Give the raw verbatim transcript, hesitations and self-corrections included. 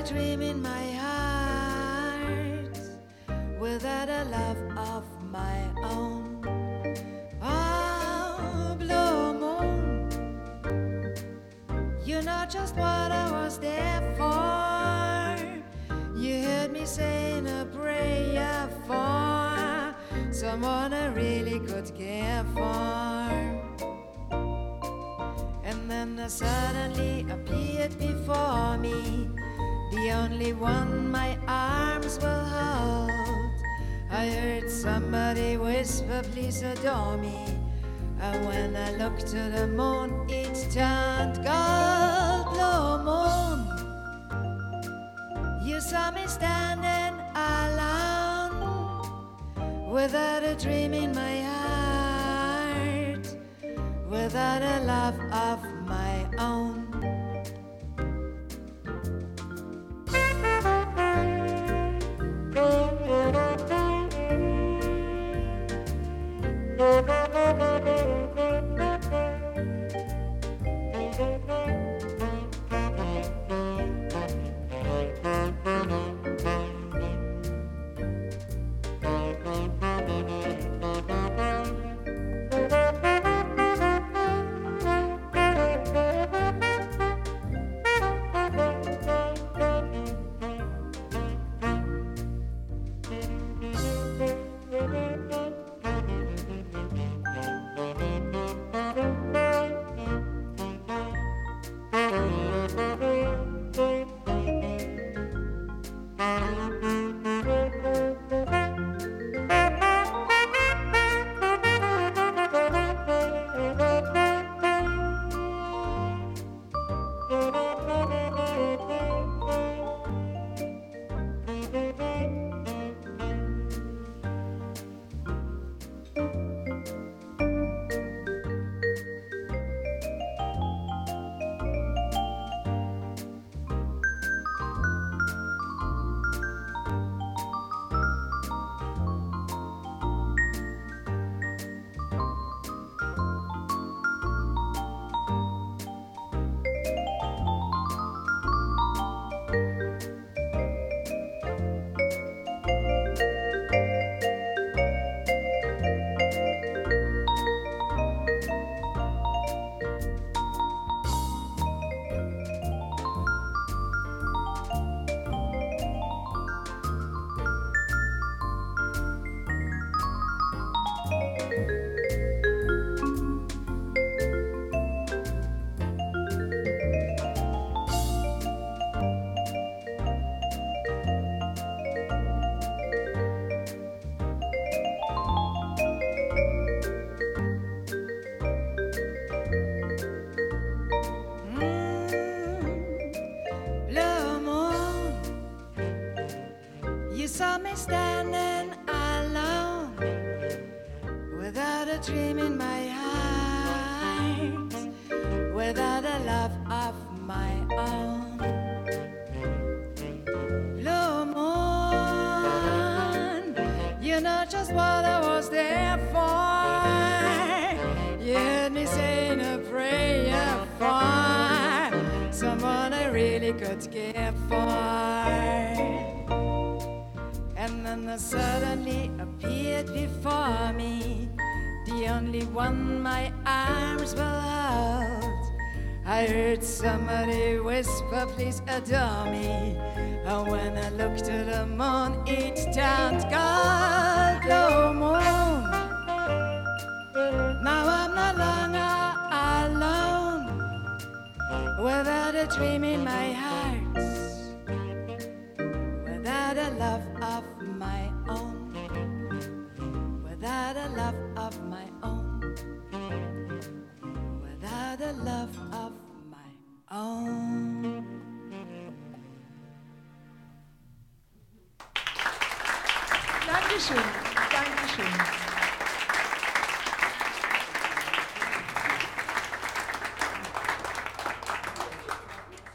dream in my heart, without a love of my own. Oh, blue moon, you know just what I was there for. You heard me saying a prayer for someone I really could care for. And then I suddenly appeared before me, the only one my arms will hold. I heard somebody whisper, please adore me. And when I looked to the moon, it turned gold. Blue moon, you saw me standing alone, without a dream in my heart, without a love of my own. You saw me standing alone, without a dream in my heart, without a love of my own. Blue moon, you know just what I was there for. You heard me saying a prayer for someone I really could care for. And then I suddenly appeared before me, the only one my arms will hold. I heard somebody whisper, please adore me. And when I looked to the moon, it turned gold. Blue moon, now I'm no longer alone, without a dream in my heart, without a love of my own, without a love of my own, without a love of my own. Dankeschön, Dankeschön.